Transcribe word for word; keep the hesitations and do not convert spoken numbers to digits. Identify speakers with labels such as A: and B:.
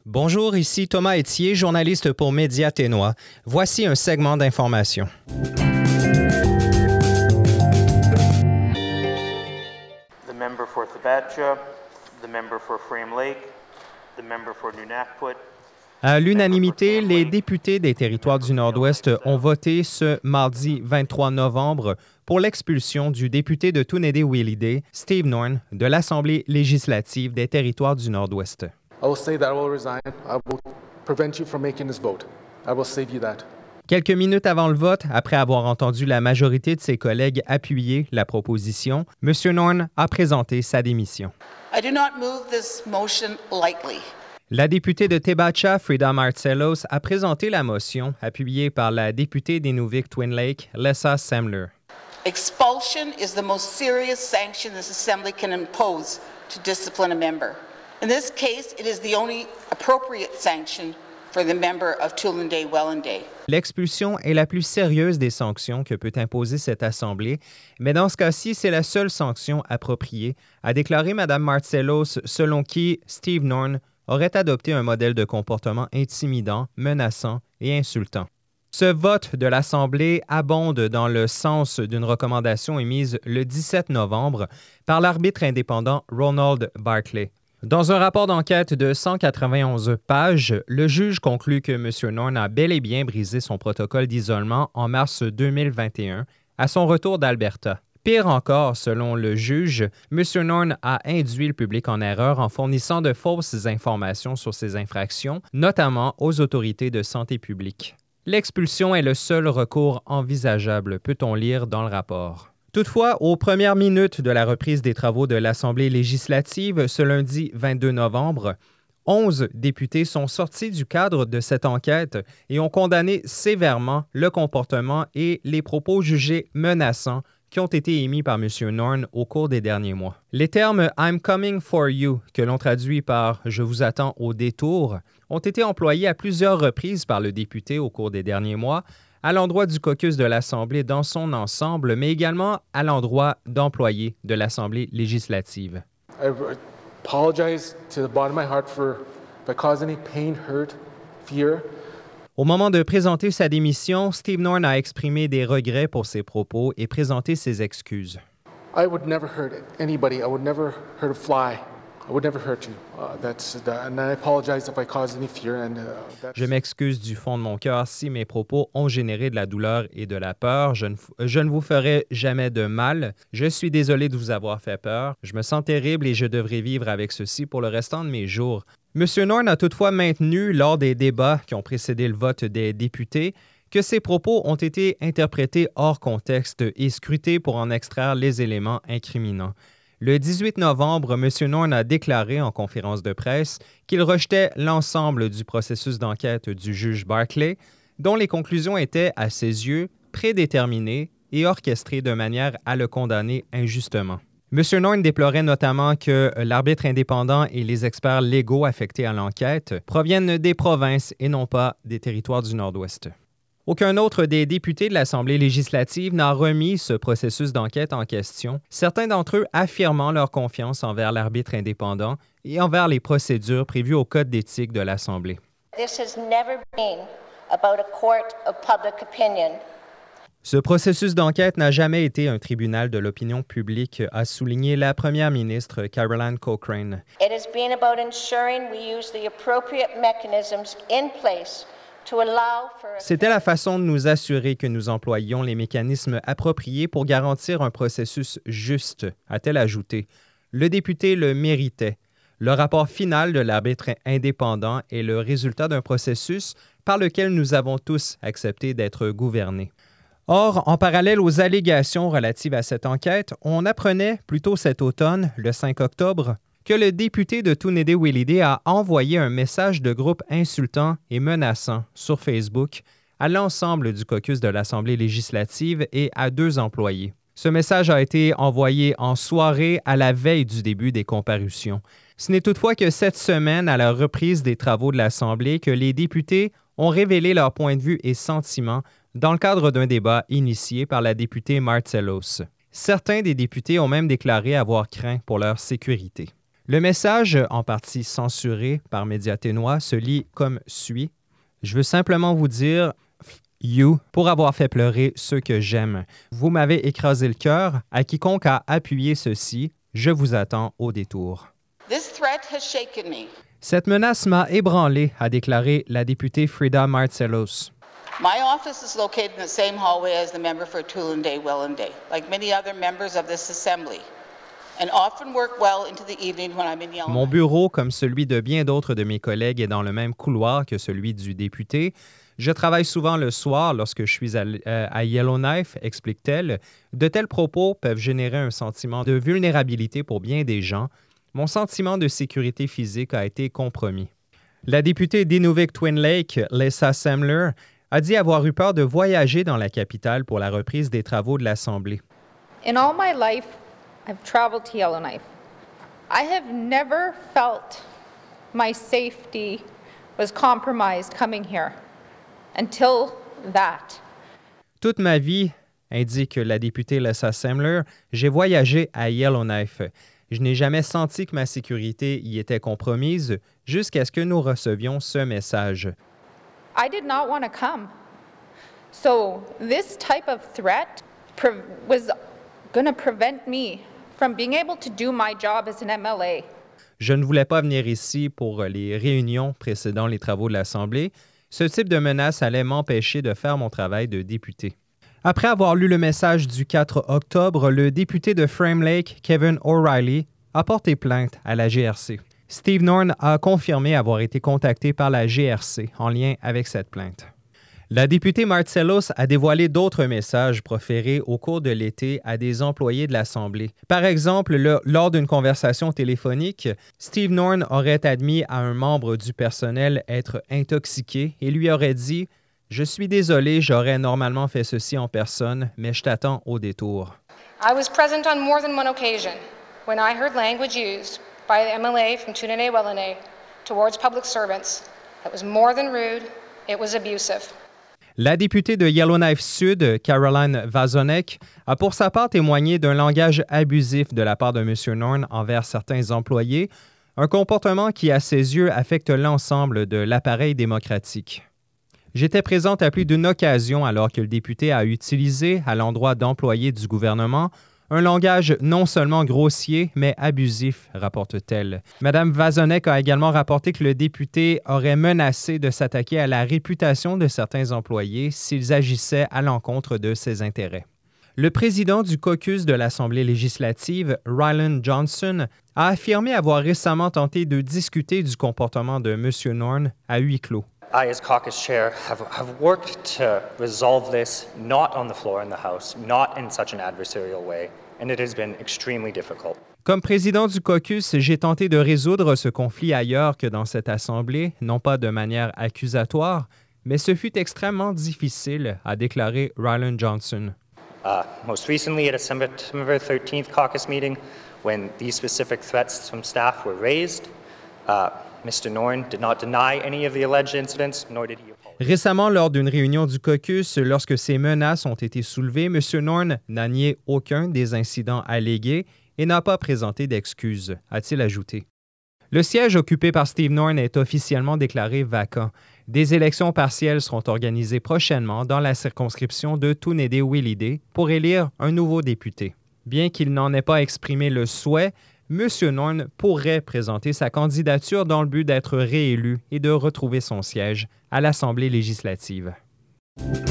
A: Bonjour, ici Thomas Etier, journaliste pour Média Ténois. Voici un segment d'information.
B: The member for Thabetcha, the member for Frame Lake, the member for Nunavut.
A: À l'unanimité, les députés des Territoires du Nord-Ouest ont voté ce mardi vingt-trois novembre pour l'expulsion du député de Túnédé-Wélidé, Steve Norn, de l'Assemblée législative des Territoires du Nord-Ouest.
C: I will say that I will resign. I will prevent you from making this vote. I will save you that.
A: Quelques minutes avant le vote, après avoir entendu la majorité de ses collègues appuyer la proposition, M. Norn a présenté sa démission.
D: I do not move this motion lightly.
A: La députée de Thabetcha, Frida Martselos, a présenté la motion appuyée par la députée d'Inuvik-Twin Lake, Lessa Semler.
D: Expulsion is the most serious sanction this assembly can impose to discipline a member. In this case, it is the only appropriate sanction for the member of Tulenday-Wellanday.
A: L'expulsion est la plus sérieuse des sanctions que peut imposer cette Assemblée, mais dans ce cas-ci, c'est la seule sanction appropriée, a déclaré Mme Martselos, selon qui Steve Norn aurait adopté un modèle de comportement intimidant, menaçant et insultant. Ce vote de l'Assemblée abonde dans le sens d'une recommandation émise le dix-sept novembre par l'arbitre indépendant Ronald Barclay. Dans un rapport d'enquête de cent quatre-vingt-onze pages, le juge conclut que M. Norn a bel et bien brisé son protocole d'isolement en mars deux mille vingt et un, à son retour d'Alberta. Pire encore, selon le juge, M. Norn a induit le public en erreur en fournissant de fausses informations sur ses infractions, notamment aux autorités de santé publique. L'expulsion est le seul recours envisageable, peut-on lire dans le rapport. Toutefois, aux premières minutes de la reprise des travaux de l'Assemblée législative, ce lundi vingt-deux novembre, onze députés sont sortis du cadre de cette enquête et ont condamné sévèrement le comportement et les propos jugés menaçants qui ont été émis par M. Norn au cours des derniers mois. Les termes « I'm coming for you », que l'on traduit par « je vous attends au détour », ont été employés à plusieurs reprises par le député au cours des derniers mois, à l'endroit du caucus de l'Assemblée dans son ensemble, mais également à l'endroit d'employés de l'Assemblée législative.
C: I apologize to the bottom of my heart for if I caused any pain, hurt, fear.
A: Au moment de présenter sa démission, Steve Norn a exprimé des regrets pour ses propos et présenté ses excuses.
C: I would never hurt anybody. I would never hurt a fly. I would never hurt you. Uh, that's that, and I apologize if I caused any fear. And uh, that's...
A: Je m'excuse du fond de mon cœur si mes propos ont généré de la douleur et de la peur. Je ne, je ne vous ferai jamais de mal. Je suis désolé de vous avoir fait peur. Je me sens terrible et je devrais vivre avec ceci pour le restant de mes jours. M. Norn a toutefois maintenu, lors des débats qui ont précédé le vote des députés, que ses propos ont été interprétés hors contexte et scrutés pour en extraire les éléments incriminants. Le dix-huit novembre, M. Norn a déclaré en conférence de presse qu'il rejetait l'ensemble du processus d'enquête du juge Barclay, dont les conclusions étaient, à ses yeux, prédéterminées et orchestrées de manière à le condamner injustement. M. Norn déplorait notamment que l'arbitre indépendant et les experts légaux affectés à l'enquête proviennent des provinces et non pas des Territoires du Nord-Ouest. Aucun autre des députés de l'Assemblée législative n'a remis ce processus d'enquête en question, certains d'entre eux affirmant leur confiance envers l'arbitre indépendant et envers les procédures prévues au Code d'éthique de l'Assemblée.
E: This has never been about a court of public opinion.
A: Ce processus d'enquête n'a jamais été un tribunal de l'opinion publique, a souligné la première ministre Caroline Cochrane.
E: It has been about ensuring we use the appropriate mechanisms in place to allow for...
A: C'était la façon de nous assurer que nous employions les mécanismes appropriés pour garantir un processus juste, a-t-elle ajouté. Le député le méritait. Le rapport final de l'arbitre indépendant est le résultat d'un processus par lequel nous avons tous accepté d'être gouvernés. Or, en parallèle aux allégations relatives à cette enquête, on apprenait plus tôt cet automne, le cinq octobre, que le député de Túnédé-Wélidé a envoyé un message de groupe insultant et menaçant sur Facebook à l'ensemble du caucus de l'Assemblée législative et à deux employés. Ce message a été envoyé en soirée à la veille du début des comparutions. Ce n'est toutefois que cette semaine, à la reprise des travaux de l'Assemblée, que les députés ont révélé leur point de vue et sentiments dans le cadre d'un débat initié par la députée Martselos. Certains des députés ont même déclaré avoir craint pour leur sécurité. Le message, en partie censuré par Médiaténois, se lit comme suit. « Je veux simplement vous dire « you » pour avoir fait pleurer ceux que j'aime. Vous m'avez écrasé le cœur. À quiconque a appuyé ceci, je vous attends au détour. »
D: This threat has shaken me.
A: Cette menace m'a ébranlé, a déclaré la députée Frida Martselos.
D: My office is located in the same hallway as the member for Tulenday-Welland, like many other members of this assembly, and often work well into the evening when I'm in Yellowknife.
A: Mon bureau, comme celui de bien d'autres de mes collègues, est dans le même couloir que celui du député. Je travaille souvent le soir lorsque je suis à, euh, à Yellowknife, explique-t-elle. De tels propos peuvent générer un sentiment de vulnérabilité pour bien des gens. Mon sentiment de sécurité physique a été compromis. La députée d'Inuvik-Twin Lake, Lisa Semler, a dit avoir eu peur de voyager dans la capitale pour la reprise des travaux de l'Assemblée.
F: In all my life, I've traveled to Yellowknife. I have never felt my safety was compromised coming here until that.
A: Toute ma vie, indique la députée Lisa Semler, j'ai voyagé à Yellowknife. Je n'ai jamais senti que ma sécurité y était compromise jusqu'à ce que nous recevions ce message.
F: I did not want to come. So this type of threat pre- was going to prevent me from being able to do my job as an M L A.
A: Je ne voulais pas venir ici pour les réunions précédant les travaux de l'Assemblée. Ce type de menace allait m'empêcher de faire mon travail de député. Après avoir lu le message du quatre octobre, le député de Frame Lake, Kevin O'Reilly, a porté plainte à la G R C. Steve Norn a confirmé avoir été contacté par la G R C en lien avec cette plainte. La députée Martselos a dévoilé d'autres messages proférés au cours de l'été à des employés de l'Assemblée. Par exemple, le, lors d'une conversation téléphonique, Steve Norn aurait admis à un membre du personnel être intoxiqué et lui aurait dit « Je suis désolé, j'aurais normalement fait ceci en personne, mais je t'attends au détour. »
G: I was present on more than one occasion when I heard language used by the M L A from Tulenday-Welland towards public servants that was more than rude, it was abusive.
A: La députée de Yellowknife Sud, Caroline Vazonek, a pour sa part témoigné d'un langage abusif de la part de M. Norn envers certains employés, un comportement qui, à ses yeux, affecte l'ensemble de l'appareil démocratique. J'étais présente à plus d'une occasion alors que le député a utilisé, à l'endroit d'employés du gouvernement, un langage non seulement grossier, mais abusif, rapporte-t-elle. Mme Vazonek a également rapporté que le député aurait menacé de s'attaquer à la réputation de certains employés s'ils agissaient à l'encontre de ses intérêts. Le président du caucus de l'Assemblée législative, Ryland Johnson, a affirmé avoir récemment tenté de discuter du comportement de M. Norn à huis clos.
H: I, as caucus chair, have, have worked to resolve this not on the floor in the House, not in such an adversarial way, and it has been extremely difficult.
A: Comme président du caucus, j'ai tenté de résoudre ce conflit ailleurs que dans cette Assemblée, non pas de manière accusatoire, mais ce fut extrêmement difficile, a déclaré Ryland Johnson.
H: Uh, most recently at a September thirteenth caucus meeting, when these specific threats from staff were raised, uh, Mister Norn did not deny any of the alleged incidents, nor did he apologize.
A: Récemment, lors d'une réunion du caucus, lorsque ces menaces ont été soulevées, M. Norn n'a nié aucun des incidents allégués et n'a pas présenté d'excuses, a-t-il ajouté. Le siège occupé par Steve Norn est officiellement déclaré vacant. Des élections partielles seront organisées prochainement dans la circonscription de Tulenday-Welland pour élire un nouveau député. Bien qu'il n'en ait pas exprimé le souhait, M. Norn pourrait présenter sa candidature dans le but d'être réélu et de retrouver son siège à l'Assemblée législative.